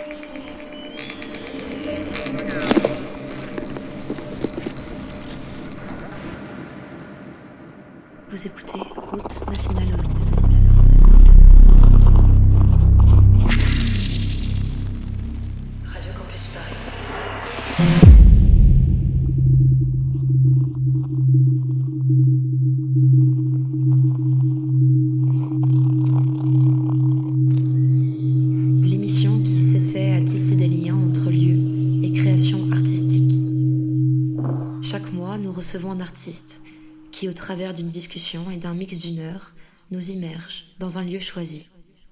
Vous écoutez Route nationale au loin. Radio Campus Paris. L'émission qui s'essaie à tisser des liens entre lieux et création artistique. Chaque mois, nous recevons un artiste qui, au travers d'une discussion et d'un mix d'une heure, nous immerge dans un lieu choisi.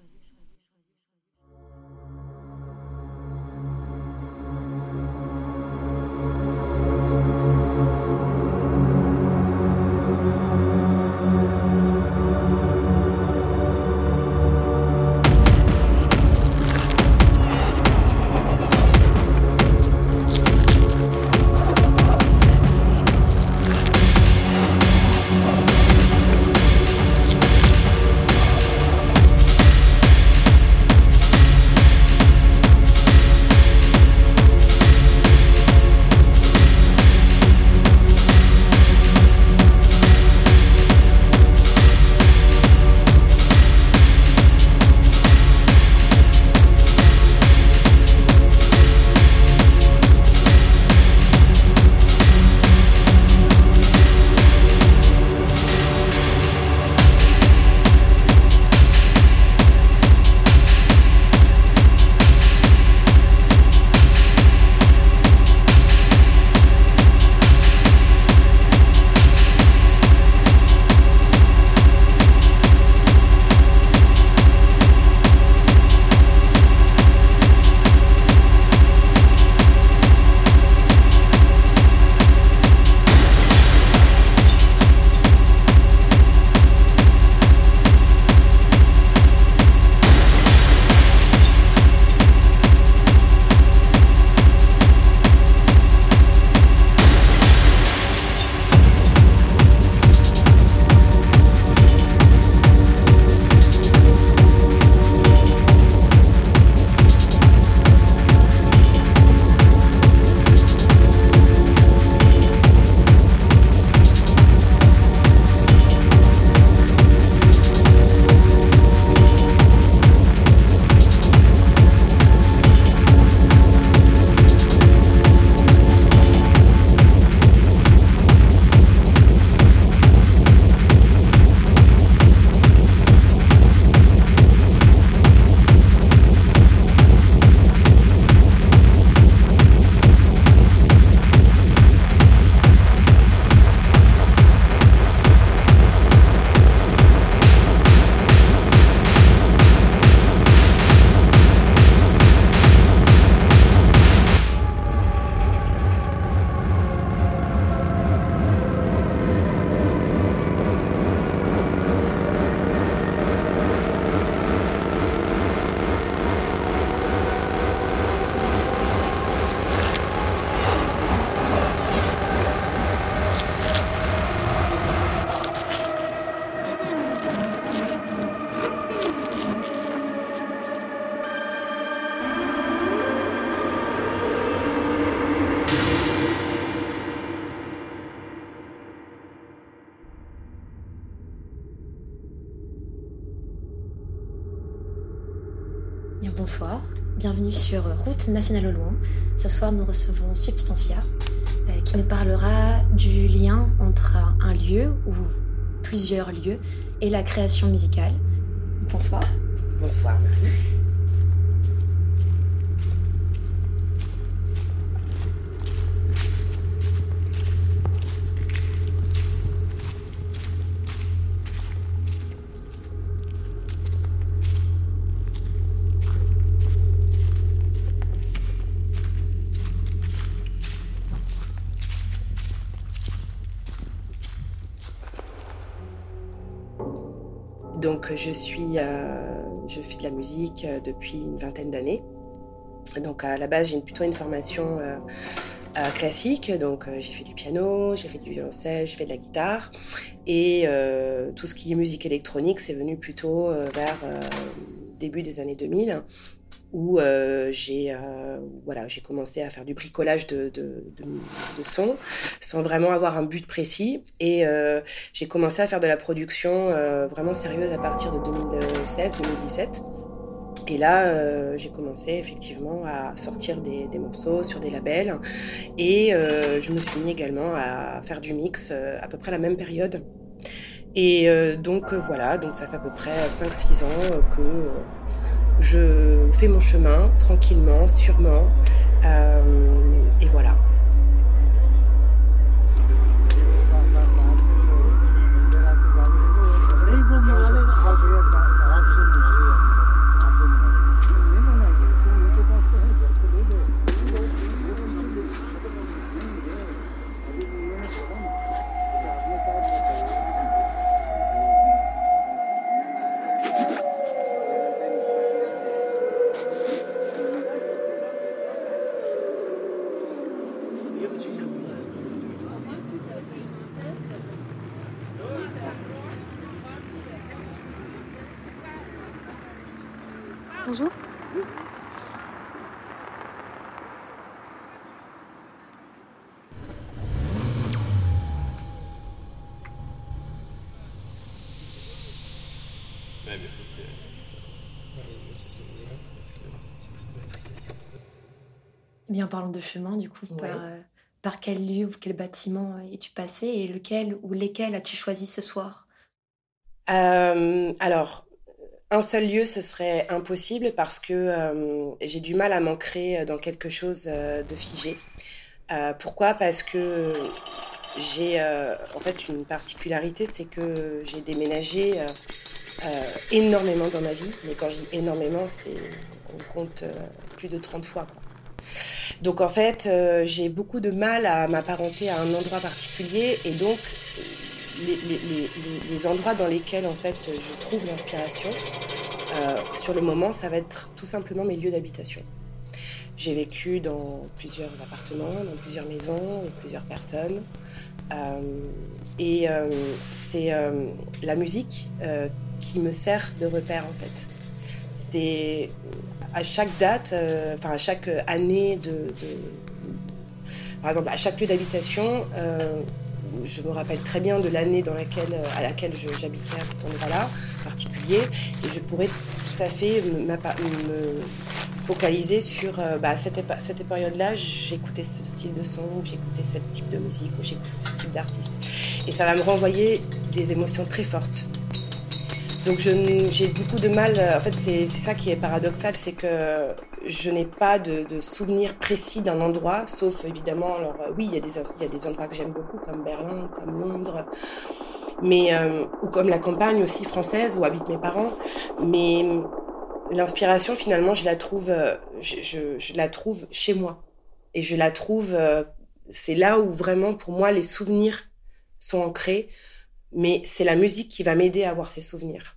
Bien, bonsoir, bienvenue sur Route nationale au loin. Ce soir, nous recevons Substantia, qui nous parlera du lien entre un lieu ou plusieurs lieux et la création musicale. Bonsoir. Bonsoir Marie. Donc je fais de la musique depuis une vingtaine d'années. Donc à la base j'ai plutôt une formation classique, donc j'ai fait du piano, j'ai fait du violoncelle, j'ai fait de la guitare et tout ce qui est musique électronique c'est venu plutôt vers début des années 2000. où j'ai commencé à faire du bricolage de sons sans vraiment avoir un but précis. Et j'ai commencé à faire de la production vraiment sérieuse à partir de 2016-2017. Et là, j'ai commencé effectivement à sortir des morceaux sur des labels. Et je me suis mis également à faire du mix à peu près à la même période. Et donc voilà, donc ça fait à peu près 5-6 ans que je fais mon chemin tranquillement, sûrement. Et voilà. Bonjour. Bien, parlons de chemin, du coup, Ouais. par quel lieu ou quel bâtiment es-tu passé et lequel ou lesquels as-tu choisi ce soir? Alors, un seul lieu, ce serait impossible parce que j'ai du mal à m'ancrer dans quelque chose de figé. Pourquoi? Parce que j'ai en fait une particularité, c'est que j'ai déménagé énormément dans ma vie. Mais quand je dis énormément, on compte plus de 30 fois, quoi. Donc en fait, j'ai beaucoup de mal à m'apparenter à un endroit particulier et donc les endroits dans lesquels en fait je trouve l'inspiration, sur le moment, ça va être tout simplement mes lieux d'habitation. J'ai vécu dans plusieurs appartements, dans plusieurs maisons, avec plusieurs personnes. Euh, et c'est la musique qui me sert de repère en fait. C'est à chaque date, à chaque année par exemple, à chaque lieu d'habitation, je me rappelle très bien de l'année à laquelle j'habitais à cet endroit-là particulier, et je pourrais tout à fait me focaliser sur cette période-là, j'écoutais ce style de son, j'écoutais ce type de musique, ou j'écoutais ce type d'artiste. Et ça va me renvoyer des émotions très fortes. Donc j'ai beaucoup de mal, en fait c'est ça qui est paradoxal, c'est que je n'ai pas de souvenir précis d'un endroit, sauf évidemment, alors oui, il y a des endroits que j'aime beaucoup, comme Berlin, comme Londres, mais, ou comme la campagne aussi française, où habitent mes parents, mais l'inspiration finalement je la trouve, je la trouve chez moi, et je la trouve, c'est là où vraiment pour moi les souvenirs sont ancrés, mais c'est la musique qui va m'aider à avoir ces souvenirs.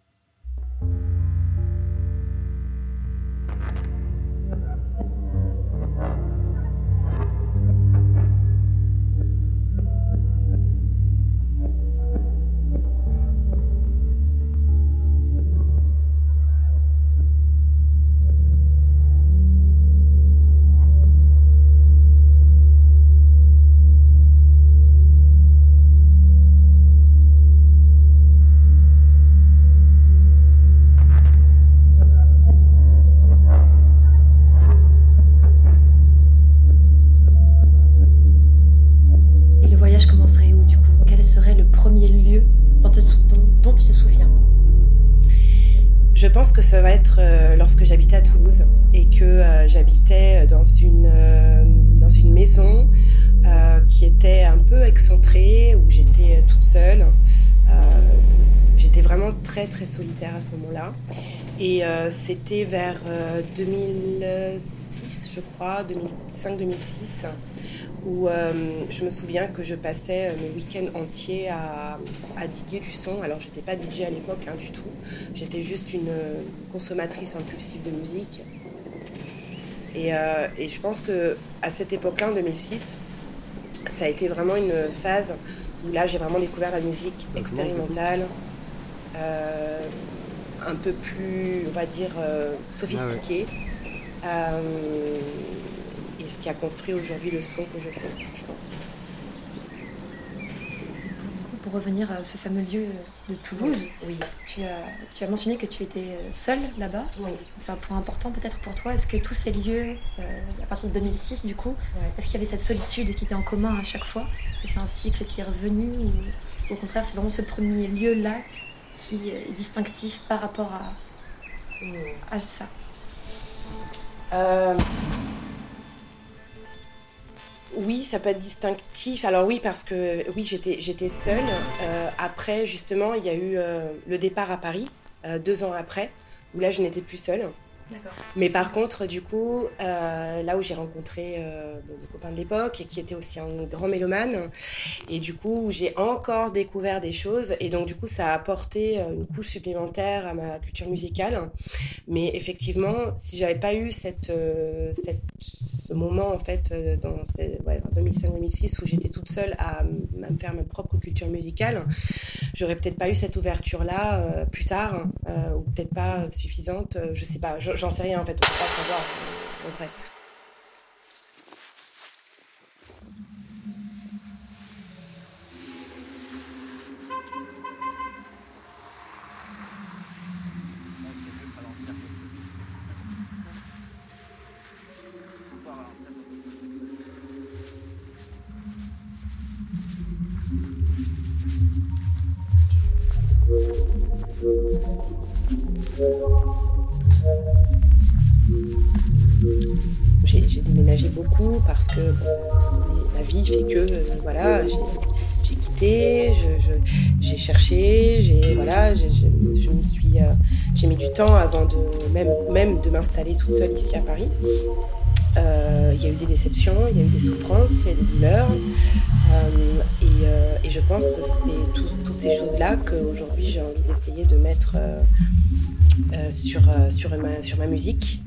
Et le voyage commencerait où, du coup? Quel serait le premier lieu dont tu te souviens? Je pense que ça va être lorsque j'habitais à Toulouse et que j'habitais dans une maison qui était un peu excentrée, où j'étais toute seule. J'étais vraiment très très solitaire à ce moment-là. Et c'était vers 2006, je crois, 2005-2006, où je me souviens que je passais mes week-ends entiers à diguer du son. Alors j'étais pas DJ à l'époque, hein, du tout. J'étais juste une consommatrice impulsive de musique. Et je pense que à cette époque-là, en 2006, ça a été vraiment une phase où là j'ai vraiment découvert la musique expérimentale, un peu plus, on va dire, sophistiqué. Et ce qui a construit aujourd'hui le son que je fais, je pense. Pour revenir à ce fameux lieu de Toulouse, oui. Tu as mentionné que tu étais seule là-bas. Oui. C'est un point important peut-être pour toi. Est-ce que tous ces lieux, à partir de 2006 du coup, est-ce qu'il y avait cette solitude qui était en commun à chaque fois? Est-ce que c'est un cycle qui est revenu ou au contraire c'est vraiment ce premier lieu-là qui est distinctif par rapport à ça? Oui, ça peut être distinctif. Alors oui, parce que oui, j'étais seule. Après, justement, il y a eu le départ à Paris, 2 ans après, où là, je n'étais plus seule. D'accord. Mais par contre, du coup, là où j'ai rencontré mon copain de l'époque, et qui était aussi un grand mélomane, et du coup, où j'ai encore découvert des choses, et donc du coup, ça a apporté une couche supplémentaire à ma culture musicale. Mais effectivement, si j'avais pas eu ce moment en fait dans 2005-2006 où j'étais toute seule à me faire ma propre culture musicale, j'aurais peut-être pas eu cette ouverture là plus tard, ou peut-être pas suffisante, je sais pas, j'en sais rien en fait, on peut pas savoir en vrai. J'ai déménagé beaucoup parce que la vie fait que voilà, j'ai quitté, j'ai cherché, j'ai mis du temps avant de même de m'installer toute seule ici à Paris. Il y a eu des déceptions, il y a eu des souffrances, il y a eu des douleurs, et je pense que c'est toutes ces choses-là qu'aujourd'hui j'ai envie d'essayer de mettre sur ma musique.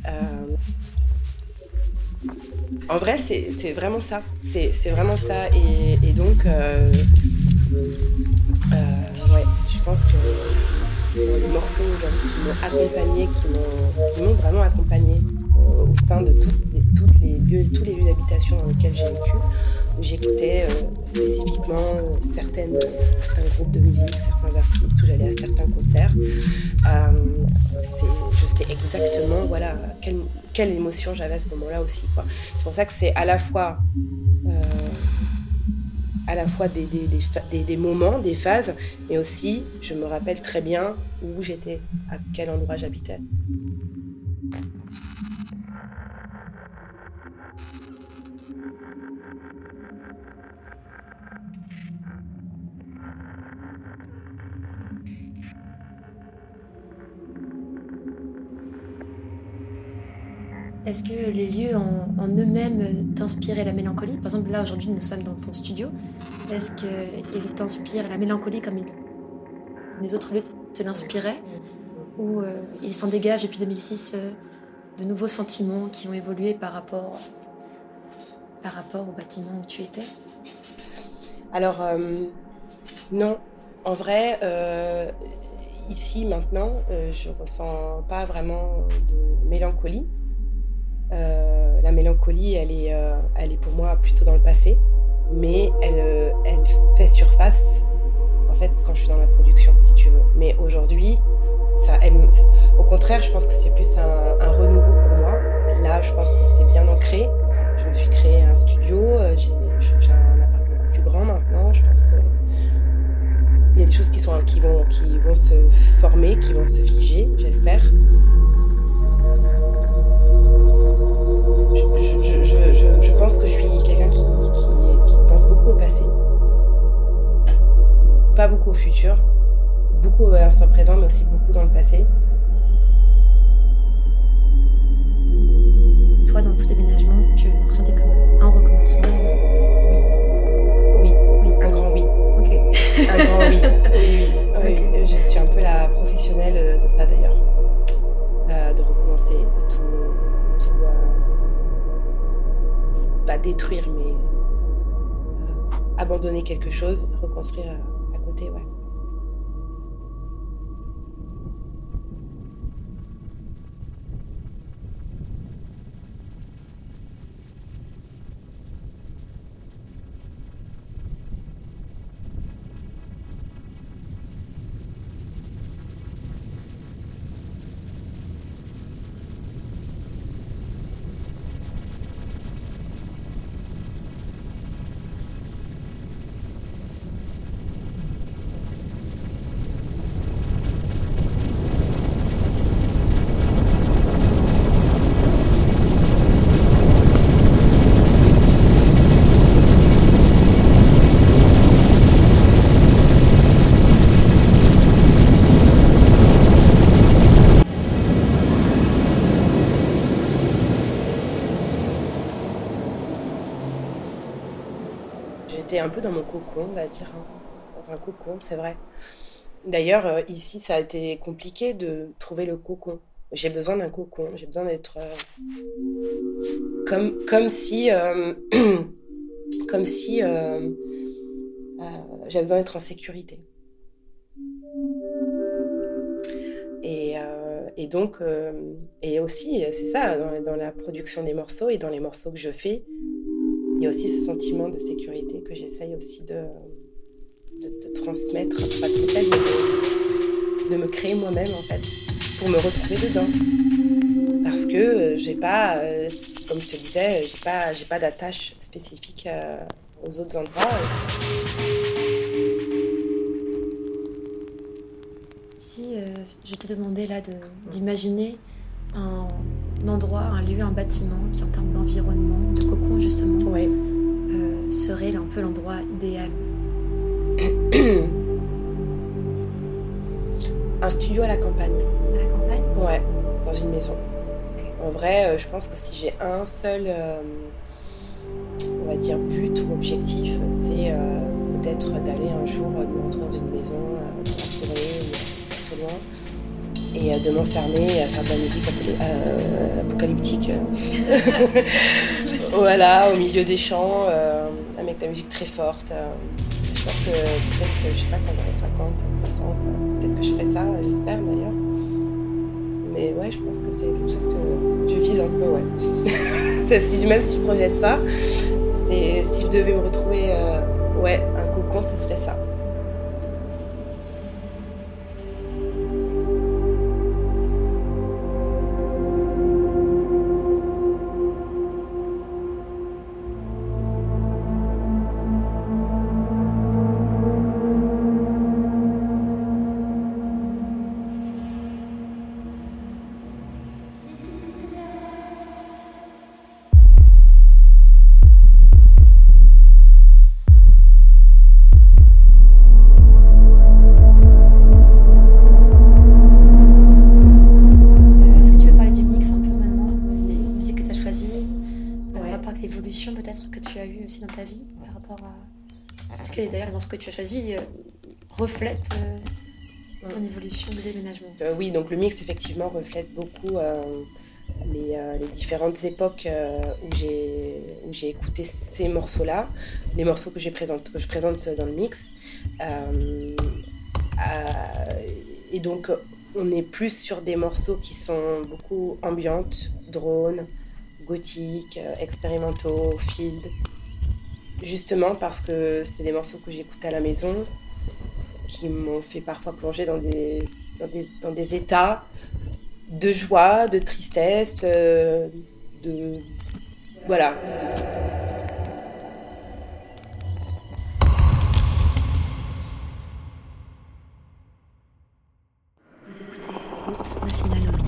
En vrai, c'est vraiment ça. C'est vraiment ça. Et donc, je pense que dans les morceaux aujourd'hui qui m'ont accompagnée, qui m'ont vraiment accompagnée au sein de tous les lieux d'habitation dans lesquels j'ai vécu, où j'écoutais spécifiquement certains groupes de musique, certains artistes, où j'allais à certains concerts. Je sais exactement quelle émotion j'avais à ce moment-là aussi, quoi. C'est pour ça que c'est à la fois des moments, des phases, mais aussi je me rappelle très bien où j'étais, à quel endroit j'habitais. Est-ce que les lieux en eux-mêmes t'inspiraient la mélancolie? Par exemple, là, aujourd'hui, nous sommes dans ton studio. Est-ce qu'ils t'inspirent la mélancolie comme les autres lieux te l'inspiraient? Ou il s'en dégage depuis 2006 de nouveaux sentiments qui ont évolué par rapport au bâtiment où tu étais? Alors, non. En vrai, ici, maintenant, je ressens pas vraiment de mélancolie. La mélancolie, elle est pour moi plutôt dans le passé, mais elle fait surface en fait quand je suis dans la production, si tu veux. Mais aujourd'hui, au contraire, je pense que c'est plus un renouveau pour moi. Là, je pense que c'est bien ancré. Je me suis créé un studio, j'ai un appart beaucoup plus grand maintenant. Je pense que il y a des choses qui vont se former, qui vont se figer, j'espère. Je pense que je suis quelqu'un qui pense beaucoup au passé, pas beaucoup au futur, beaucoup à l'instant présent, mais aussi beaucoup dans le passé. Toi, dans tout déménagement, tu ressentais comme un recommencement? Oui, un grand oui. Ok. Un grand oui. Oui. Okay. Je suis un peu la professionnelle de ça d'ailleurs, de recommencer, de tout pas détruire, mais abandonner quelque chose, reconstruire à côté, ouais. j'étais un peu dans mon cocon, on va dire, hein. Dans un cocon, c'est vrai. D'ailleurs, ici, ça a été compliqué de trouver le cocon. J'ai besoin d'un cocon, j'ai besoin d'être comme si, comme si j'avais besoin d'être en sécurité. Et donc, et aussi, c'est ça, dans la production des morceaux et dans les morceaux que je fais, il y a aussi ce sentiment de sécurité que j'essaye aussi de transmettre, pas transmettre, mais de me créer moi-même en fait, pour me retrouver dedans. Parce que j'ai pas, comme je te disais, j'ai pas d'attache spécifique aux autres endroits. Si je te demandais là d'imaginer un endroit, un lieu, un bâtiment qui en termes d'environnement, de cocon justement, Ouais. Serait un peu l'endroit idéal. Un studio à la campagne. À la campagne ? Ouais, dans une maison. En vrai, je pense que si j'ai un seul, on va dire, but ou objectif, c'est peut-être d'aller un jour me retrouver dans une maison, dans la forêt, pas très loin, et de m'enfermer à faire de la musique apocalyptique. Voilà, au milieu des champs, avec de la musique très forte. Je pense que peut-être que, je sais pas, quand j'aurai 50, 60, peut-être que je ferai ça, j'espère d'ailleurs. Mais ouais, je pense que c'est quelque chose que je vise un peu, ouais. Même si je projette pas, si je devais me retrouver, ouais, un cocon, ce serait ça. Peut-être que tu as eu aussi dans ta vie par rapport à... Est-ce que d'ailleurs les morceaux que tu as choisis reflètent ton évolution de déménagement ? Oui, donc le mix effectivement reflète beaucoup les différentes époques où j'ai écouté ces morceaux-là, les morceaux que je présente dans le mix. Et donc on est plus sur des morceaux qui sont beaucoup ambiantes, drones, gothiques, expérimentaux, field, justement parce que c'est des morceaux que j'écoute à la maison qui m'ont fait parfois plonger dans des états de joie, de tristesse, voilà. Vous écoutez Route Nationale Lolo.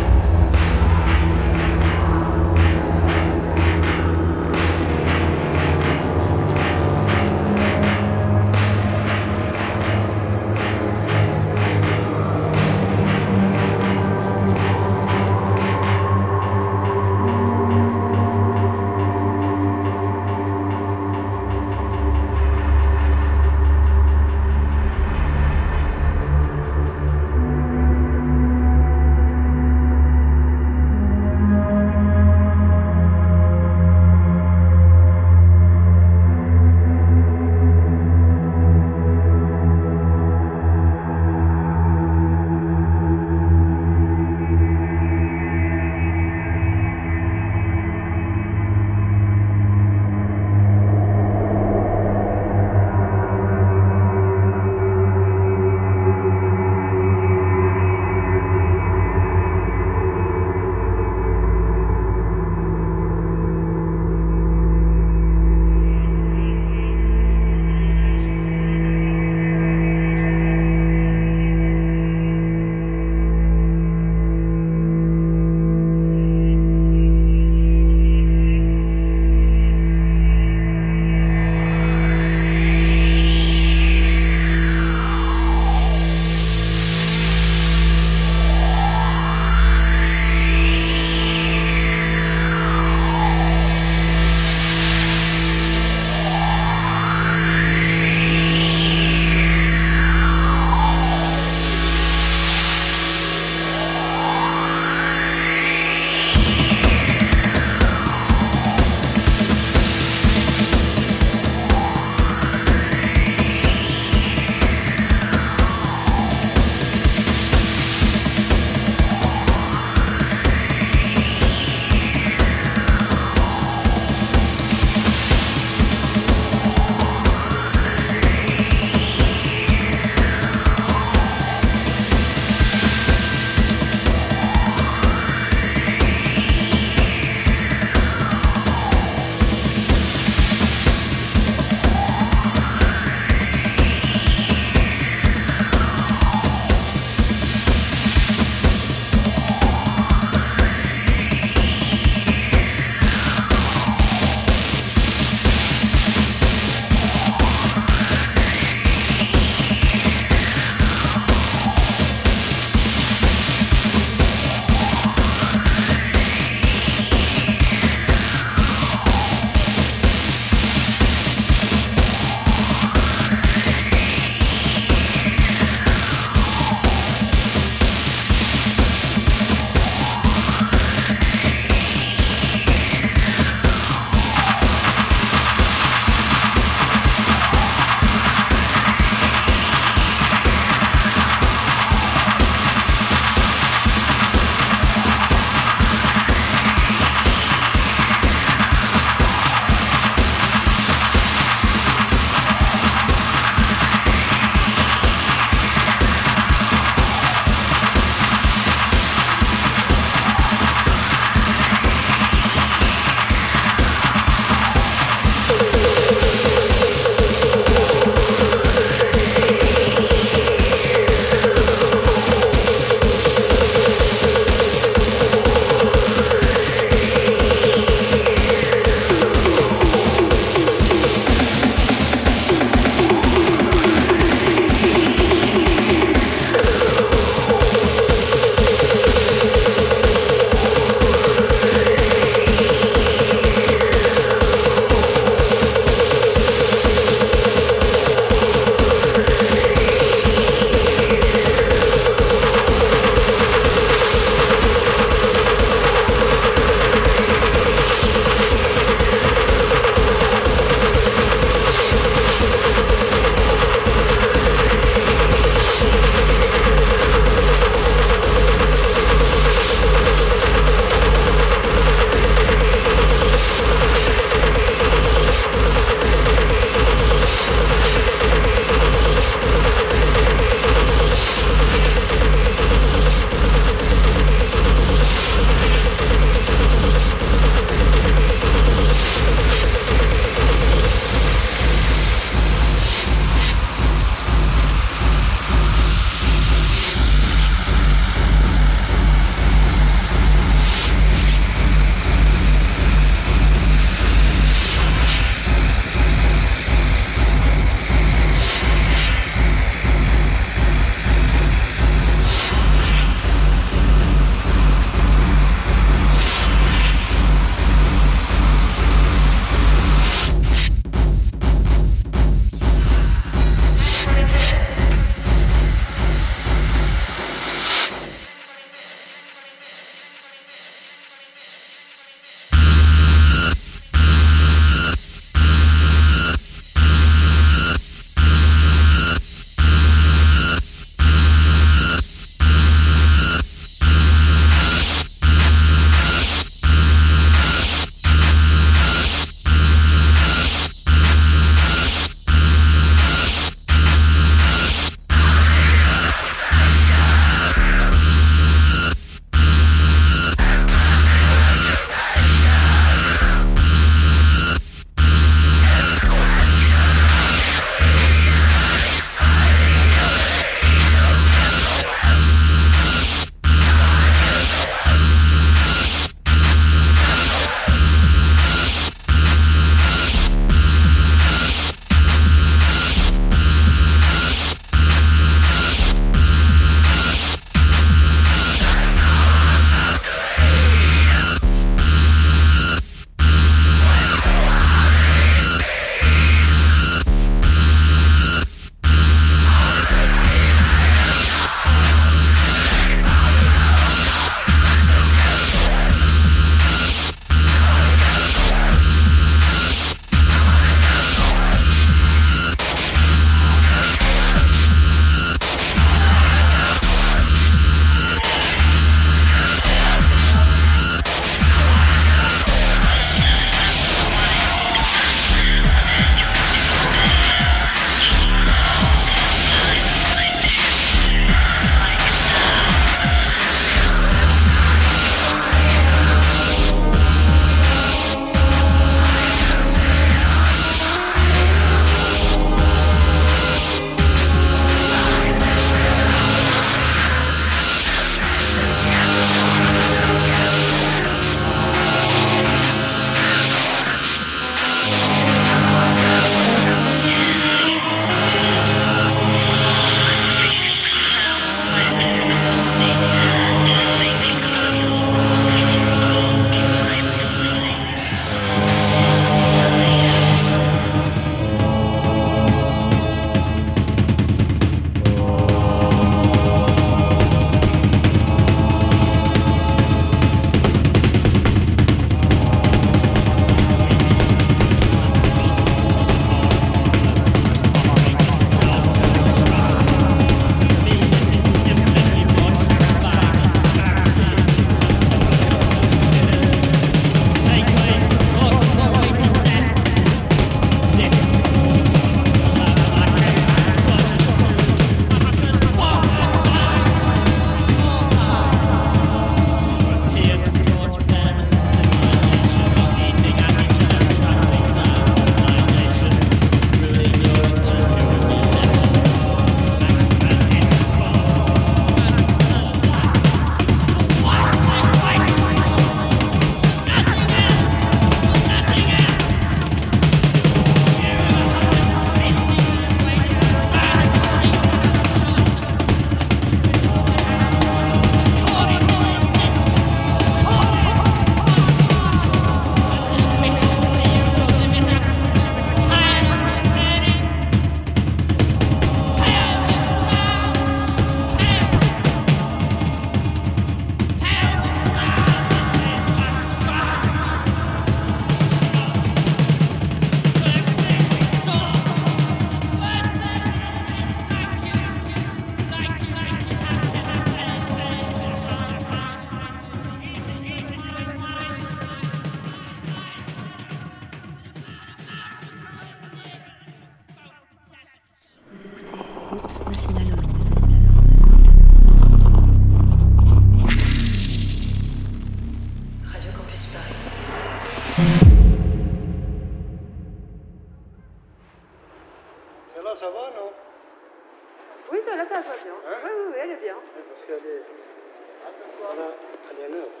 Parce qu'elle est... Voilà, elle est à l'heure.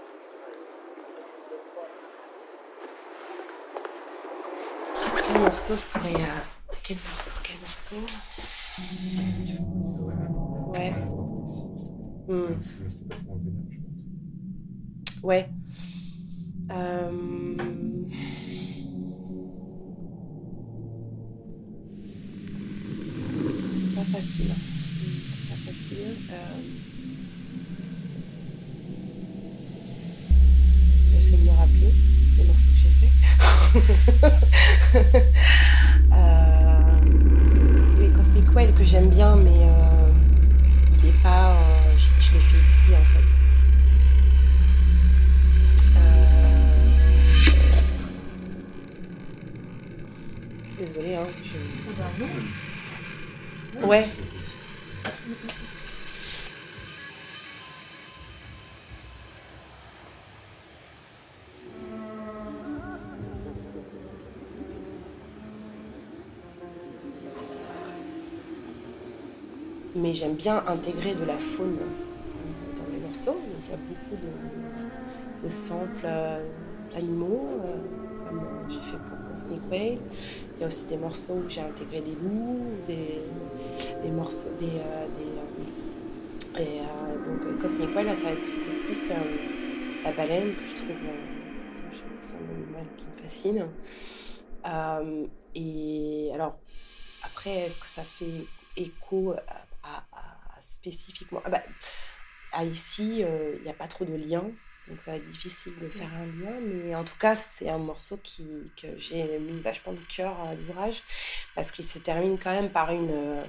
Quel morceau je pourrais... Quel morceau Ouais. C'était pas trop un délire, je pense. Ouais. C'est pas facile. C'est pas facile. J'essaie de me rappeler les morceaux que j'ai fait. Les Cosmic Whale que j'aime bien, mais il est pas. Je l'ai fait ici en fait. Désolée, hein. Ouais. Mais j'aime bien intégrer de la faune dans les morceaux. Donc, il y a beaucoup de samples animaux, comme j'ai fait pour Cosmic Whale. Il y a aussi des morceaux où j'ai intégré des loups, des morceaux, donc Cosmic Whale, là, c'était plus la baleine que je trouve, c'est un animal qui me fascine. Et alors, après, est-ce que ça fait écho spécifiquement à ici, il n'y a pas trop de liens, donc ça va être difficile de faire un lien, mais en tout cas c'est un morceau que j'ai mis vachement de cœur à l'ouvrage, parce qu'il se termine quand même par une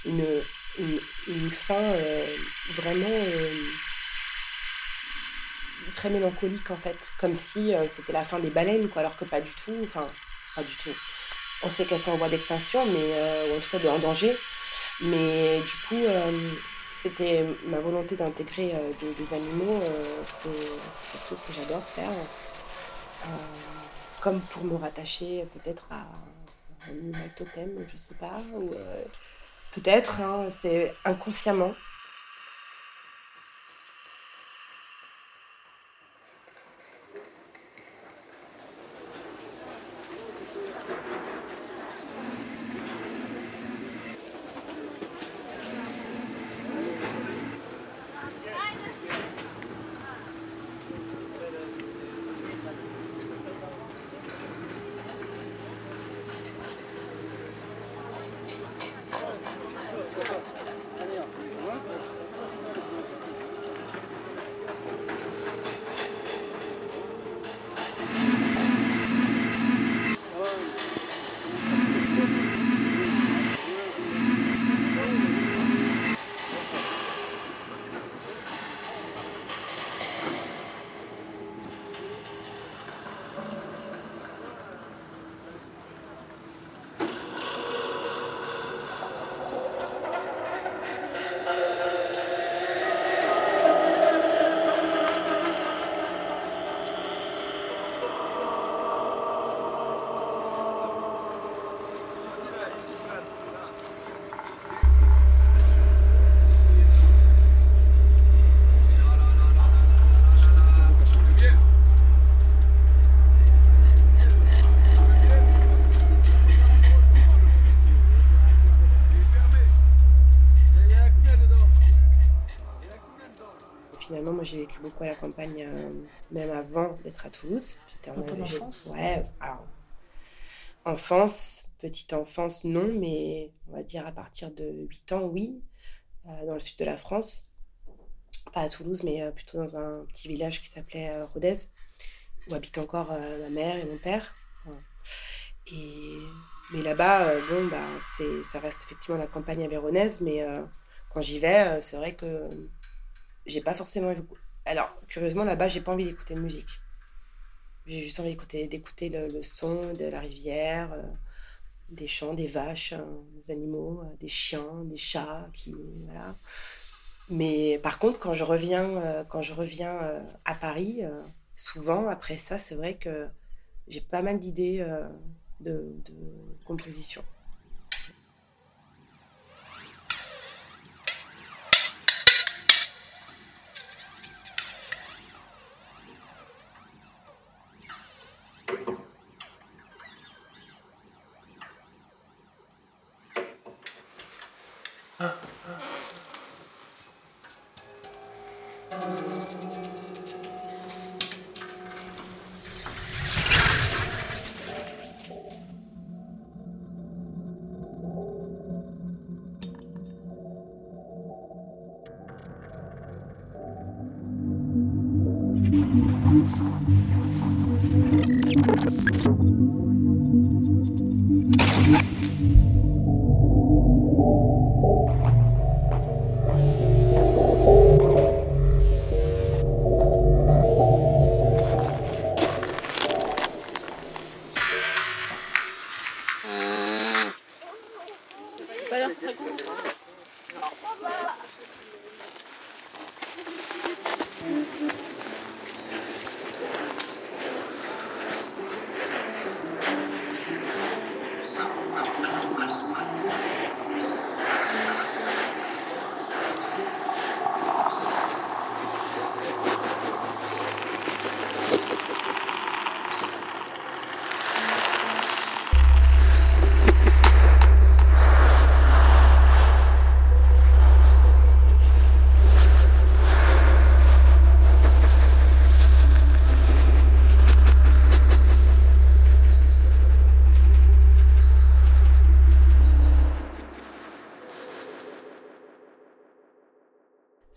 fin vraiment très mélancolique en fait, comme si c'était la fin des baleines, quoi, alors que pas du tout, enfin pas du tout. On sait qu'elles sont en voie d'extinction, mais ou en tout cas en danger. Mais du coup, c'était ma volonté d'intégrer des animaux. C'est quelque chose que j'adore faire. Comme pour me rattacher peut-être à un animal totem, je sais pas. Ou, peut-être, hein, c'est inconsciemment. Finalement, moi, j'ai vécu beaucoup à la campagne, même avant d'être à Toulouse. J'étais en enfance. Ouais, alors, enfance, petite enfance, non, mais on va dire à partir de 8 ans, oui, dans le sud de la France. Pas à Toulouse, mais plutôt dans un petit village qui s'appelait Rodez, où habitent encore ma mère et mon père. Voilà. Mais là-bas, ça reste effectivement la campagne avéronaise, mais quand j'y vais, c'est vrai que j'ai pas forcément... Alors, curieusement, là-bas, j'ai pas envie d'écouter de musique. J'ai juste envie d'écouter le son de la rivière, des chants, des vaches, des animaux, des chiens, des chats, voilà. Mais par contre, quand je reviens à Paris, souvent, après ça, c'est vrai que j'ai pas mal d'idées de composition.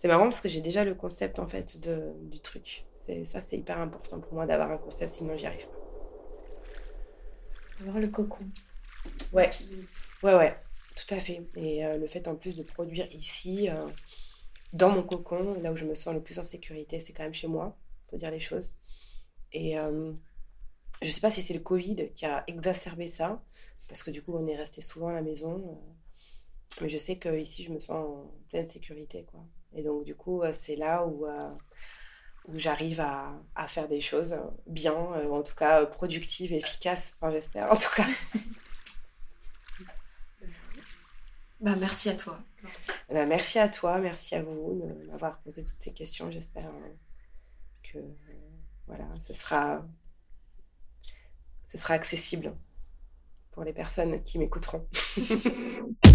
C'est marrant parce que j'ai déjà le concept en fait du truc. C'est hyper important pour moi d'avoir un concept, sinon j'y arrive pas. Avoir le cocon. Ouais, ouais, tout à fait. Et le fait en plus de produire ici, dans mon cocon, là où je me sens le plus en sécurité, c'est quand même chez moi, faut dire les choses. Et je sais pas si c'est le Covid qui a exacerbé ça, parce que du coup on est resté souvent à la maison. Mais je sais qu'ici je me sens en pleine sécurité, quoi. Et donc du coup c'est là où j'arrive à faire des choses bien, ou en tout cas productives, efficaces, enfin j'espère en tout cas. Bah, merci à toi. Merci à toi, merci à vous de m'avoir posé toutes ces questions. J'espère que voilà, ce sera accessible pour les personnes qui m'écouteront.